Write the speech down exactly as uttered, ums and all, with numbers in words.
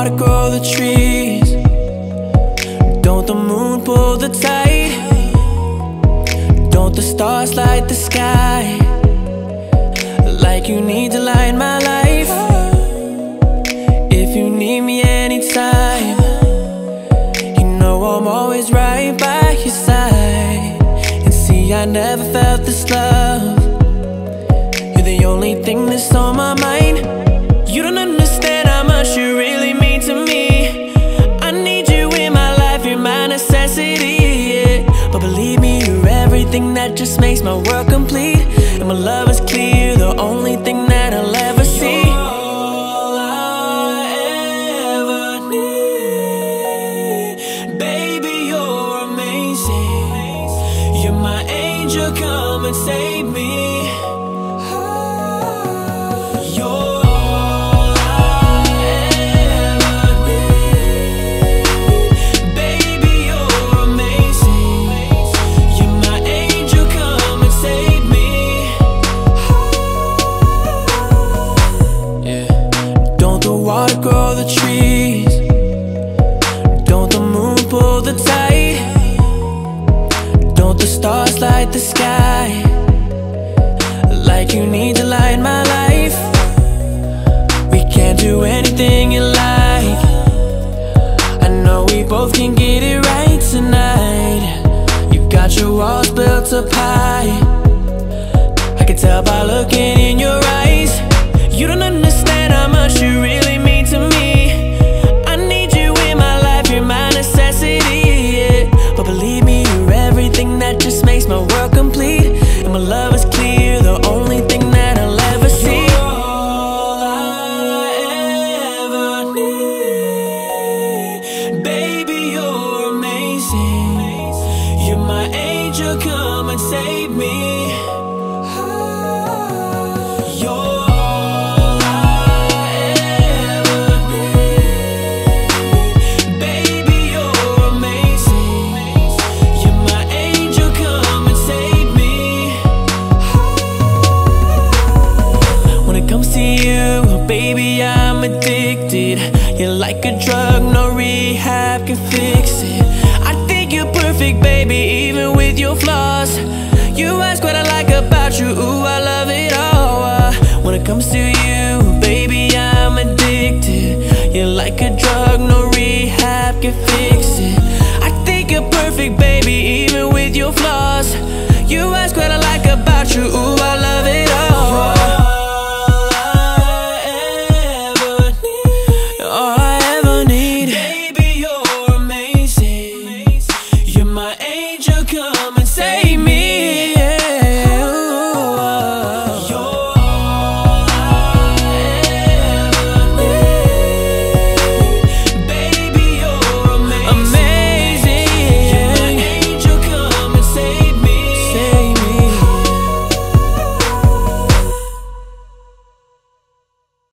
water grow the trees? Don't the moon pull the tide? Don't the stars light the sky? Like you need to light my life. If you need me anytime, you know I'm always right by your side. And see, I never felt this love. You're the only thing that's on my mind. You don't understand how much you really mean to me. I need you in my life, you're my necessity, yeah. But believe me, you're everything that just makes my world complete. And my love is clear, the only thing that I'll ever see. You're all I ever need. Baby, you're amazing. You're my angel, come and save me. Water grow the trees? Don't the moon pull the tide? Don't the stars light the sky? Like you need to light my life. We can't do anything you like. I know we both can get it right tonight. You got your walls built up high. I can tell by looking in your eyes. You don't understand how much you really mean to me. I need you in my life, you're my necessity, yeah. But believe me, you're everything that just makes my world complete. And my love is clear, the only thing that I'll ever see. You're all I ever need. Baby, you're amazing. You're my angel, come and save me. Baby, I'm addicted. You're like a drug, no rehab can fix it. I think you're perfect, baby, even with your flaws. You ask what I like about you, ooh, I love it all. uh, When it comes to you, baby, I'm addicted. You're like a drug, no rehab can fix it. I think you're perfect, baby, even with your flaws. You ask what I like about you, ooh, I love it